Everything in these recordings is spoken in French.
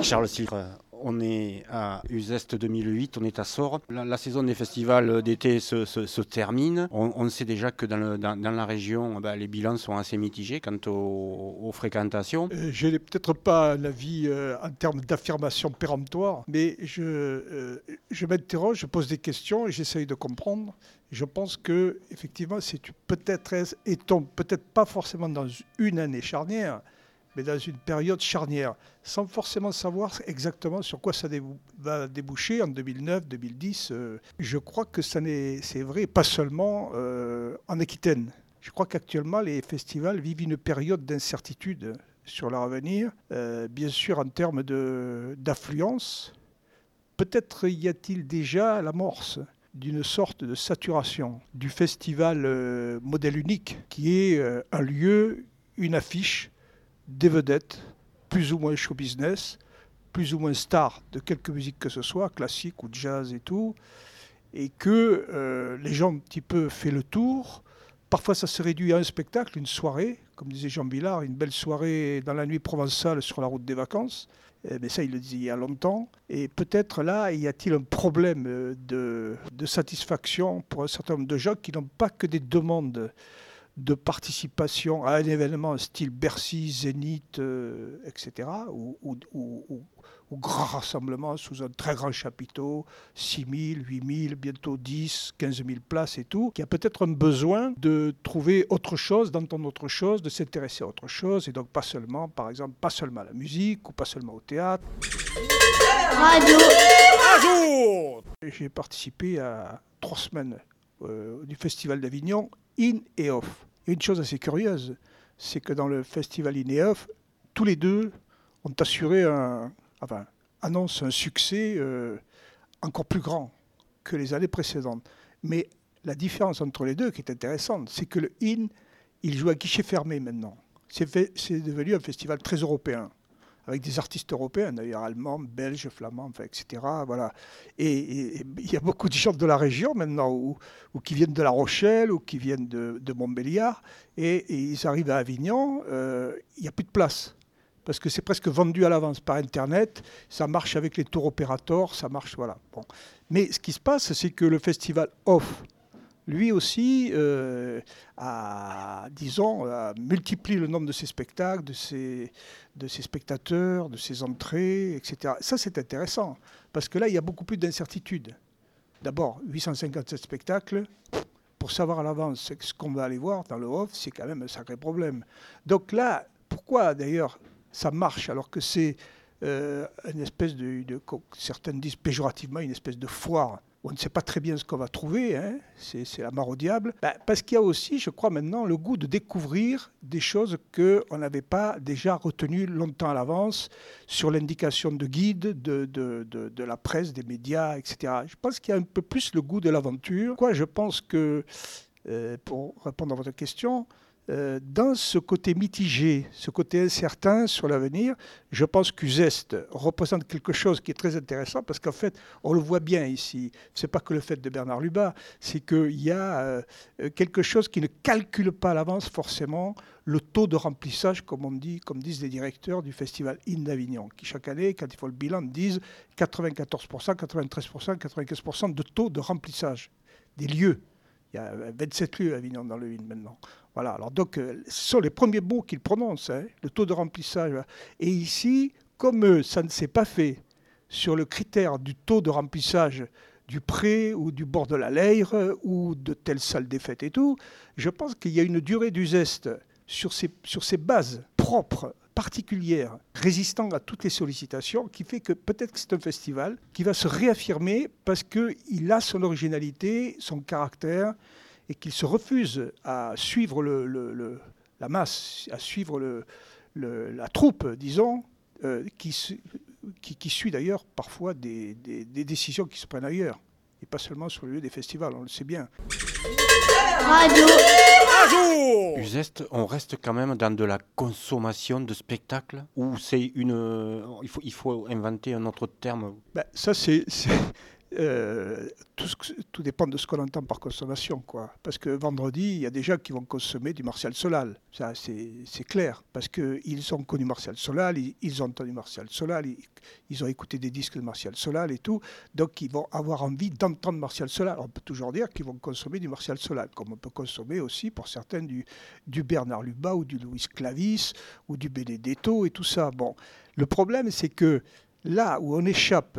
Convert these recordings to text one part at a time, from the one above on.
Charles Silre, on est à Uzeste 2008, on est à Sort. La saison des festivals d'été se termine. On sait déjà que dans la région, les bilans sont assez mitigés quant aux fréquentations. Je n'ai peut-être pas un avis en termes d'affirmation péremptoire, mais je m'interroge, je pose des questions et j'essaye de comprendre. Je pense que effectivement, peut-être pas forcément dans une année charnière, mais dans une période charnière, sans forcément savoir exactement sur quoi ça va déboucher en 2009, 2010. Je crois que c'est vrai, pas seulement en Aquitaine. Je crois qu'actuellement, les festivals vivent une période d'incertitude sur leur avenir, bien sûr en termes d'affluence. Peut-être y a-t-il déjà l'amorce d'une sorte de saturation du festival modèle unique, qui est un lieu, une affiche, des vedettes, plus ou moins show business, plus ou moins stars de quelque musique que ce soit, classique ou jazz et tout, et que les gens un petit peu fait le tour. Parfois ça se réduit à un spectacle, une soirée, comme disait Jean Billard, une belle soirée dans la nuit provençale sur la route des vacances. Mais ça, il le disait il y a longtemps. Et peut-être là, y a-t-il un problème de satisfaction pour un certain nombre de gens qui n'ont pas que des demandes de participation à un événement style Bercy, Zénith, etc., ou grand rassemblement sous un très grand chapiteau, 6 000, 8 000, bientôt 10, 15 000 places et tout, qui a peut-être un besoin de trouver autre chose, d'entendre autre chose, de s'intéresser à autre chose, et donc pas seulement, par exemple, pas seulement à la musique, ou pas seulement au théâtre. Radio. J'ai participé à 3 semaines du Festival d'Avignon, in et off. Et une chose assez curieuse, c'est que dans le festival in et off, tous les deux ont assuré annoncent un succès encore plus grand que les années précédentes. Mais la différence entre les deux, qui est intéressante, c'est que le in, il joue à guichet fermé maintenant. C'est devenu un festival très européen, avec des artistes européens, d'ailleurs allemands, belges, flamands, etc. Voilà. Et il y a beaucoup de gens de la région maintenant, ou qui viennent de La Rochelle, ou qui viennent de Montbéliard, et ils arrivent à Avignon, il n'y a plus de place. Parce que c'est presque vendu à l'avance par Internet, ça marche avec les tour opérateurs, ça marche, voilà. Bon. Mais ce qui se passe, c'est que le festival Off, lui aussi, a multiplié le nombre de ses spectacles, de ses spectateurs, de ses entrées, etc. Ça, c'est intéressant, parce que là, il y a beaucoup plus d'incertitude. D'abord, 857 spectacles, pour savoir à l'avance ce qu'on va aller voir dans le Off, c'est quand même un sacré problème. Donc là, pourquoi d'ailleurs ça marche alors que c'est une espèce certains disent péjorativement, une espèce de foire où on ne sait pas très bien ce qu'on va trouver, hein, c'est la mare au diable. Parce qu'il y a aussi, je crois maintenant, le goût de découvrir des choses qu'on n'avait pas déjà retenues longtemps à l'avance sur l'indication de guides, de la presse, des médias, etc. Je pense qu'il y a un peu plus le goût de l'aventure. Je pense que, pour répondre à votre question, dans ce côté mitigé, ce côté incertain sur l'avenir, je pense qu'Uzeste représente quelque chose qui est très intéressant parce qu'en fait, on le voit bien ici. Ce n'est pas que le fait de Bernard Lubat, c'est qu'il y a quelque chose qui ne calcule pas à l'avance forcément le taux de remplissage, comme disent les directeurs du festival in d'Avignon, qui chaque année, quand ils font le bilan, disent 94%, 93%, 95% de taux de remplissage des lieux. Il y a 27 lieux à Avignon dans le in maintenant. Voilà, alors donc, ce sont les premiers mots qu'ils prononcent, hein, le taux de remplissage. Et ici, comme ça ne s'est pas fait sur le critère du taux de remplissage du Pré ou du bord de la Leyre ou de telle salle des fêtes et tout, je pense qu'il y a une durée d'Uzeste sur ces bases propres, particulières, résistant à toutes les sollicitations, qui fait que peut-être que c'est un festival qui va se réaffirmer parce qu'il a son originalité, son caractère, et qu'il se refuse à suivre la masse, à suivre la troupe, disons, qui suit d'ailleurs parfois des décisions qui se prennent ailleurs, et pas seulement sur le lieu des festivals, on le sait bien. Radio. Uzeste, on reste quand même dans de la consommation de spectacles, ou il faut inventer un autre terme? Ça, c'est tout dépend de ce qu'on entend par consommation, quoi. Parce que vendredi, il y a des gens qui vont consommer du Martial Solal. Ça, c'est clair. Parce qu'ils ont connu Martial Solal, ils ont entendu Martial Solal, ils ont écouté des disques de Martial Solal et tout. Donc, ils vont avoir envie d'entendre Martial Solal. On peut toujours dire qu'ils vont consommer du Martial Solal, comme on peut consommer aussi, pour certains, du Bernard Lubat ou du Luis Clavis ou du Benedetto et tout ça. Bon, le problème, c'est que là où on échappe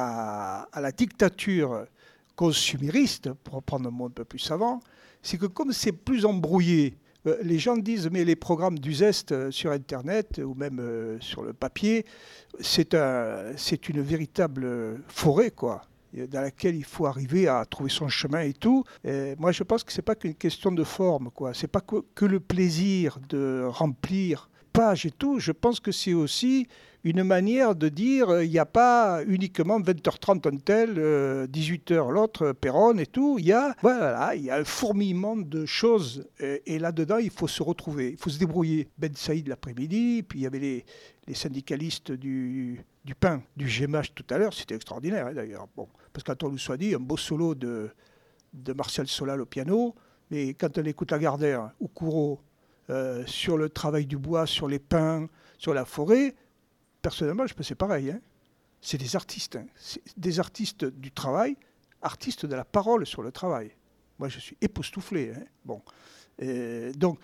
à la dictature consumériste, pour reprendre un mot un peu plus savant, c'est que comme c'est plus embrouillé, les gens disent mais les programmes du Zest sur Internet ou même sur le papier, c'est une véritable forêt, quoi, dans laquelle il faut arriver à trouver son chemin et tout. Et moi, je pense que c'est pas qu'une question de forme, quoi. C'est pas que le plaisir de remplir page et tout. Je pense que c'est aussi une manière de dire il n'y a pas uniquement 20h30 un tel, 18h l'autre, Perron et tout. Il y a un fourmillement de choses et là-dedans, il faut se retrouver, il faut se débrouiller. Ben Saïd l'après-midi, puis il y avait les syndicalistes du pain, du GMH tout à l'heure, c'était extraordinaire, hein, d'ailleurs. Bon, parce qu'Antoine Loussoidi, un beau solo de Martial Solal au piano, mais quand on écoute Lagardère ou Courreau sur le travail du bois, sur les pins, sur la forêt, personnellement, je pense que c'est pareil. Hein. C'est des artistes. Hein. C'est des artistes du travail, artistes de la parole sur le travail. Moi, je suis époustouflé. Hein. Bon. Donc,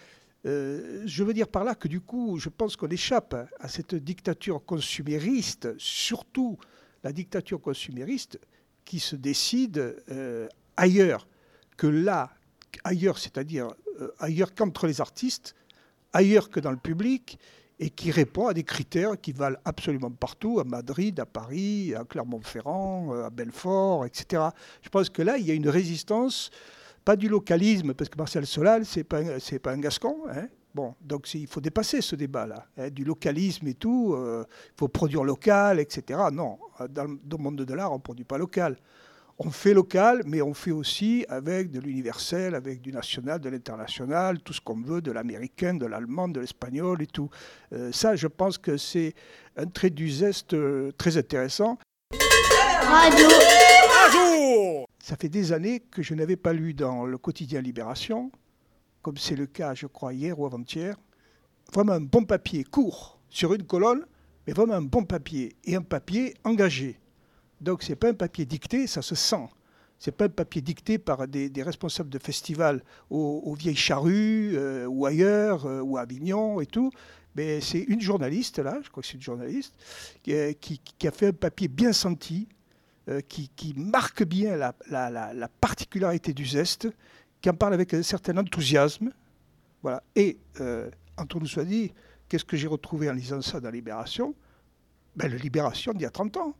je veux dire par là que du coup, je pense qu'on échappe à cette dictature consumériste, surtout la dictature consumériste qui se décide ailleurs que là, ailleurs, c'est-à-dire ailleurs qu'entre les artistes, ailleurs que dans le public, et qui répond à des critères qui valent absolument partout, à Madrid, à Paris, à Clermont-Ferrand, à Belfort, etc. Je pense que là, il y a une résistance, pas du localisme, parce que Martial Solal, c'est pas un Gascon. Hein. Bon, donc il faut dépasser ce débat-là, hein, du localisme et tout, il faut produire local, etc. Non, dans le monde de l'art, on ne produit pas local. On fait local, mais on fait aussi avec de l'universel, avec du national, de l'international, tout ce qu'on veut, de l'américain, de l'allemand, de l'espagnol et tout. Ça, je pense que c'est un trait du Zest très intéressant. Radio. Ça fait des années que je n'avais pas lu dans le quotidien Libération, comme c'est le cas, je crois, hier ou avant-hier, vraiment un bon papier court sur une colonne, mais vraiment un bon papier, et un papier engagé. Donc, ce n'est pas un papier dicté, ça se sent. Ce n'est pas un papier dicté par des responsables de festivals aux Vieilles Charrues ou ailleurs, ou à Avignon et tout. Mais c'est une journaliste, là, je crois que c'est une journaliste, qui a fait un papier bien senti, qui marque bien la particularité du Zest, qui en parle avec un certain enthousiasme. Voilà. Et, entre nous soit dit, qu'est-ce que j'ai retrouvé en lisant ça dans Libération ? Ben, le Libération d'il y a 30 ans.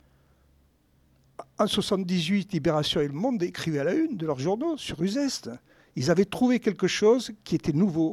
En 1978, Libération et Le Monde écrivaient à la une de leurs journaux sur Uzeste. Ils avaient trouvé quelque chose qui était nouveau,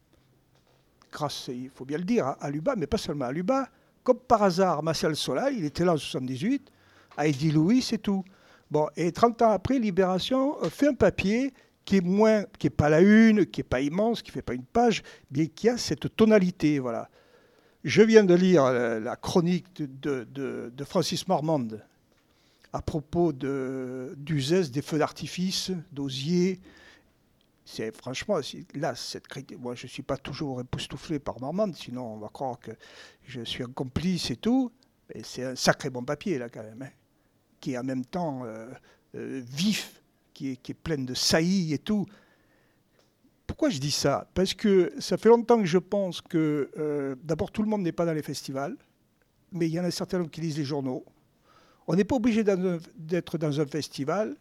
grâce, il faut bien le dire, à Lubat, mais pas seulement à Lubat. Comme par hasard, Martial Solal, il était là en 1978, à Eddie Louis et tout. Bon, et 30 ans après, Libération fait un papier qui est pas la une, qui n'est pas immense, qui ne fait pas une page, mais qui a cette tonalité. Voilà. Je viens de lire la chronique de Francis Marmande à propos du Zest, des feux d'artifice, d'Osier. Franchement, là, cette critique, moi, je ne suis pas toujours époustouflé par Marmande, sinon on va croire que je suis un complice et tout. Mais c'est un sacré bon papier, là, quand même, hein, qui est en même temps vif, qui est plein de saillies et tout. Pourquoi je dis ça ? Parce que ça fait longtemps que je pense que, d'abord, tout le monde n'est pas dans les festivals, mais il y en a certains qui lisent les journaux. On n'est pas obligé d'être dans un festival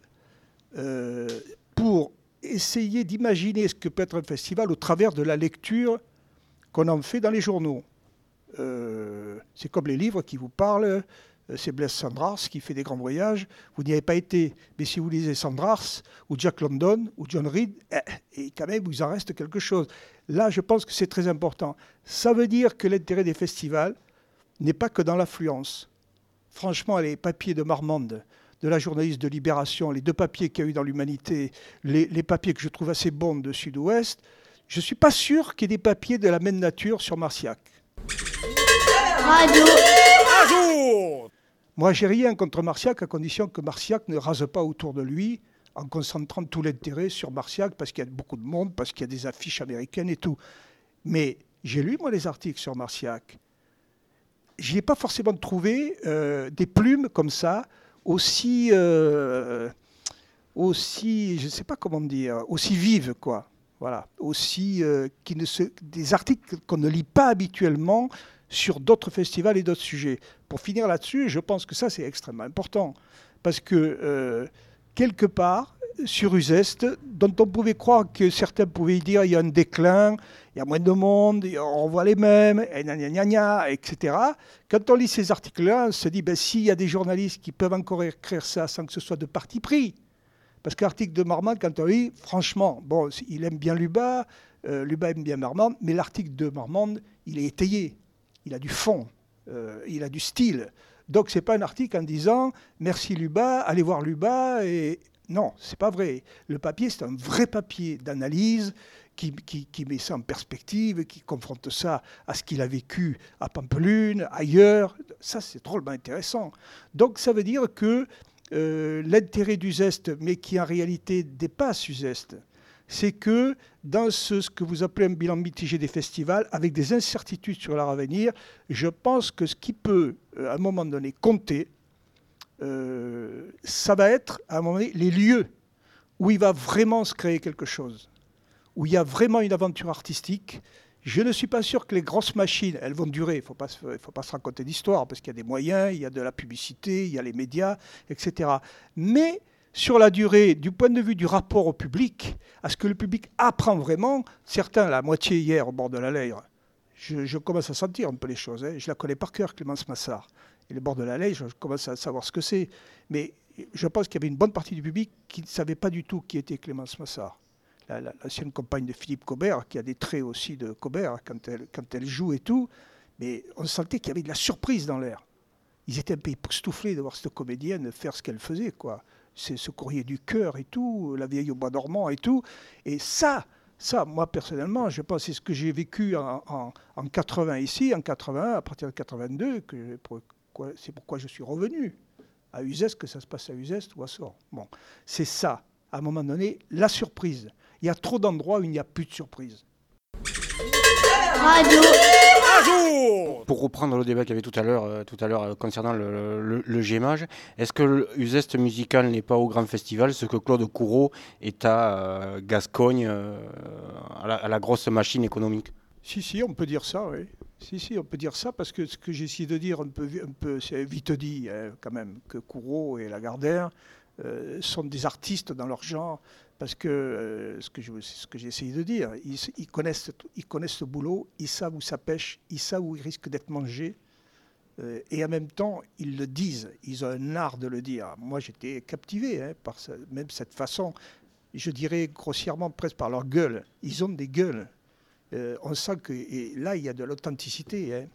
pour essayer d'imaginer ce que peut être un festival au travers de la lecture qu'on en fait dans les journaux. C'est comme les livres qui vous parlent. C'est Blaise Cendrars qui fait des grands voyages. Vous n'y avez pas été, mais si vous lisez Cendrars ou Jack London ou John Reed, et quand même, vous en reste quelque chose. Là, je pense que c'est très important. Ça veut dire que l'intérêt des festivals n'est pas que dans l'affluence. Franchement, les papiers de Marmande, de la journaliste de Libération, les deux papiers qu'il y a eu dans l'Humanité, les papiers que je trouve assez bons de Sud-Ouest, je ne suis pas sûr qu'il y ait des papiers de la même nature sur Marciac. Radio. Moi, j'ai rien contre Marciac à condition que Marciac ne rase pas autour de lui en concentrant tout l'intérêt sur Marciac parce qu'il y a beaucoup de monde, parce qu'il y a des affiches américaines et tout. Mais j'ai lu, moi, les articles sur Marciac. Je n'ai pas forcément trouvé des plumes comme ça, aussi, je ne sais pas comment dire, aussi vives, quoi. Voilà, aussi, des articles qu'on ne lit pas habituellement sur d'autres festivals et d'autres sujets. Pour finir là-dessus, je pense que ça, c'est extrêmement important. Parce que, quelque part, sur Uzeste, dont on pouvait croire que certains pouvaient dire il y a un déclin, il y a moins de monde, on voit les mêmes, etc. Quand on lit ces articles-là, on se dit, s'il y a des journalistes qui peuvent encore écrire ça sans que ce soit de parti pris, parce que l'article de Marmande, quand on lit, franchement, bon, il aime bien Lubat, Lubat aime bien Marmande, mais l'article de Marmande, il est étayé, il a du fond, il a du style. Donc, ce n'est pas un article en disant « Merci Lubat, allez voir Lubat ». Non, ce n'est pas vrai. Le papier, c'est un vrai papier d'analyse qui met ça en perspective, qui confronte ça à ce qu'il a vécu à Pampelune, ailleurs. Ça, c'est drôlement intéressant. Donc, ça veut dire que l'intérêt d'Uzeste, mais qui en réalité dépasse Uzeste, c'est que dans ce que vous appelez un bilan mitigé des festivals, avec des incertitudes sur leur avenir, je pense que ce qui peut, à un moment donné, compter, ça va être, à un moment donné, les lieux où il va vraiment se créer quelque chose, où il y a vraiment une aventure artistique. Je ne suis pas sûr que les grosses machines, elles vont durer. Il ne faut pas se raconter d'histoire, parce qu'il y a des moyens, il y a de la publicité, il y a les médias, etc. Mais sur la durée, du point de vue du rapport au public, à ce que le public apprend vraiment, certains, la moitié hier au bord de la Leyre, je commence à sentir un peu les choses. Je la connais par cœur, Clémence Massard. Et le bord de la Leyre, je commence à savoir ce que c'est. Mais je pense qu'il y avait une bonne partie du public qui ne savait pas du tout qui était Clémence Massard. L'ancienne compagne de Philippe Cobert, qui a des traits aussi de Cobert quand elle joue et tout. Mais on sentait qu'il y avait de la surprise dans l'air. Ils étaient un peu époustouflés de voir cette comédienne faire ce qu'elle faisait, quoi. C'est ce courrier du cœur et tout, la vieille au bois dormant et tout. Et ça, moi personnellement, je pense que c'est ce que j'ai vécu en 80 ici, en 81, à partir de 82, c'est pourquoi je suis revenu à Uzeste, que ça se passe à Uzeste ou à Sort. Bon, c'est ça, à un moment donné, la surprise. Il y a trop d'endroits où il n'y a plus de surprise. Radio. Pour reprendre le débat qu'il y avait tout à l'heure concernant le gémage, est-ce que Uzeste musical n'est pas au grand festival ce que Claude Courreau est à Gascogne, à la grosse machine économique? Si, on peut dire ça, oui. Si, on peut dire ça, parce que ce que j'ai essayé de dire un peu c'est vite dit, quand même, que Courreau et Lagardère sont des artistes dans leur genre, parce que c'est ce que j'ai essayé de dire. Ils connaissent le boulot, ils savent où ça pêche, ils savent où ils risquent d'être mangés, et en même temps, ils le disent. Ils ont un art de le dire. Moi, j'étais captivé par même cette façon, je dirais grossièrement presque par leur gueule. Ils ont des gueules. On sent que là, il y a de l'authenticité.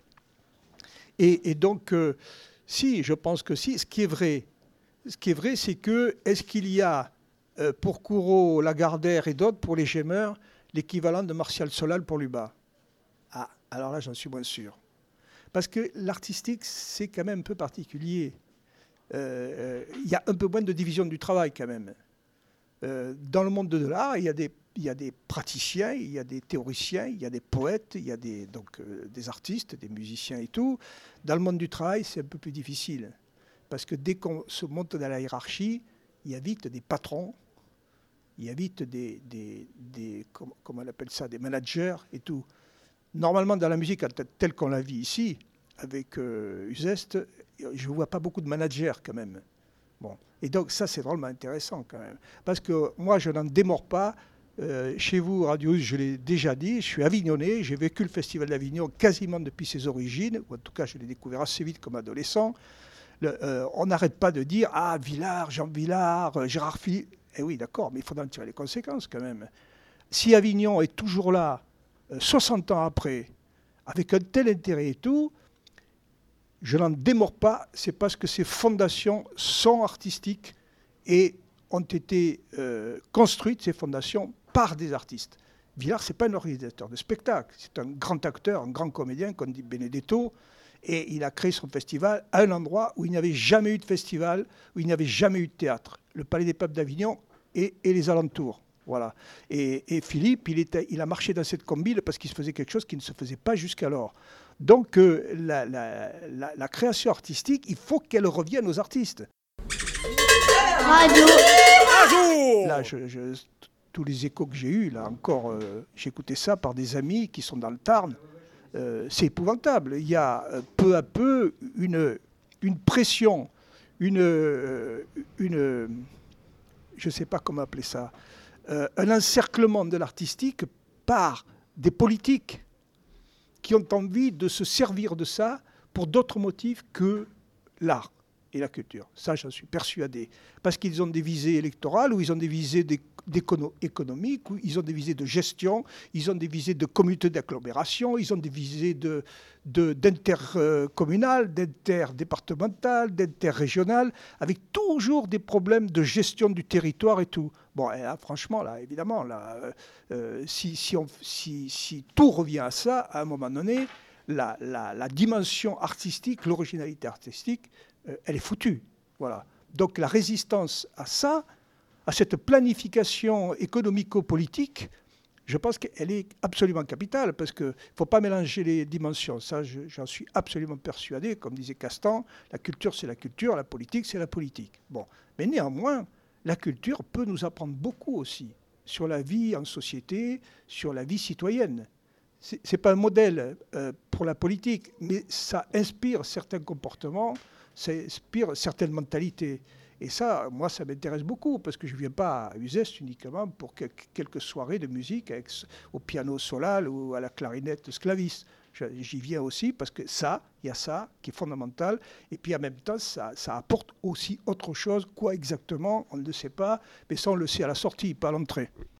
Et donc, si, je pense que si. Ce qui est vrai, c'est que, est-ce qu'il y a, pour Courreau, Lagardère et d'autres, pour les gémeurs, l'équivalent de Martial Solal pour Lubat? Ah, alors là, j'en suis moins sûr. Parce que l'artistique, c'est quand même un peu particulier. Il y a un peu moins de division du travail, quand même. Dans le monde de l'art, il y a des praticiens, il y a des théoriciens, il y a des poètes, il y a des artistes, des musiciens et tout. Dans le monde du travail, c'est un peu plus difficile. Parce que dès qu'on se monte dans la hiérarchie, il y a vite des patrons, il y a vite comment on appelle ça, des managers et tout. Normalement, dans la musique, telle qu'on la vit ici, avec Uzeste, je ne vois pas beaucoup de managers quand même. Bon. Et donc ça, c'est drôlement intéressant quand même. Parce que moi, je n'en démords pas. Chez vous, Radio, je l'ai déjà dit, je suis avignonnais, j'ai vécu le Festival d'Avignon quasiment depuis ses origines, ou en tout cas, je l'ai découvert assez vite comme adolescent. On n'arrête pas de dire « Ah, Villard, Jean Villard, Gérard Philippe ». Eh oui, d'accord, mais il faudra en tirer les conséquences quand même. Si Avignon est toujours là, 60 ans après, avec un tel intérêt et tout, je n'en démords pas, c'est parce que ces fondations sont artistiques et ont été construites, ces fondations, par des artistes. Villard, ce n'est pas un organisateur de spectacle, c'est un grand acteur, un grand comédien, comme dit Benedetto, Et il a créé son festival à un endroit où il n'y avait jamais eu de festival, où il n'y avait jamais eu de théâtre. Le Palais des Peuples d'Avignon et les alentours. Voilà. Et Philippe, il a marché dans cette combine parce qu'il se faisait quelque chose qui ne se faisait pas jusqu'alors. Donc la création artistique, il faut qu'elle revienne aux artistes. Radio. Là, tous les échos que j'ai eus, là encore, j'ai écouté ça par des amis qui sont dans le Tarn. C'est épouvantable. Il y a peu à peu une pression, je ne sais pas comment appeler ça, un encerclement de l'artistique par des politiques qui ont envie de se servir de ça pour d'autres motifs que l'art et la culture. Ça, j'en suis persuadé. Parce qu'ils ont des visées électorales, ou ils ont des visées économiques, ou ils ont des visées de gestion, ils ont des visées de communauté d'agglomération, ils ont des visées d'intercommunales, d'interdépartementales, d'interrégionales, avec toujours des problèmes de gestion du territoire et tout. Bon, et là, franchement, là, évidemment, là, si tout revient à ça, à un moment donné, la dimension artistique, l'originalité artistique, elle est foutue. Voilà. Donc la résistance à ça, à cette planification économico-politique, je pense qu'elle est absolument capitale, parce qu'il ne faut pas mélanger les dimensions. Ça, j'en suis absolument persuadé. Comme disait Castan, la culture, c'est la culture, la politique, c'est la politique. Bon. Mais néanmoins, la culture peut nous apprendre beaucoup aussi sur la vie en société, sur la vie citoyenne. Ce n'est pas un modèle pour la politique, mais ça inspire certains comportements, ça inspire certaines mentalités. Et ça, moi, ça m'intéresse beaucoup, parce que je ne viens pas à Uzès uniquement pour quelques soirées de musique au piano solal ou à la clarinette sclaviste. J'y viens aussi parce que il y a ça qui est fondamental. Et puis en même temps, ça apporte aussi autre chose. Quoi exactement, on ne le sait pas, mais ça, on le sait à la sortie, pas à l'entrée.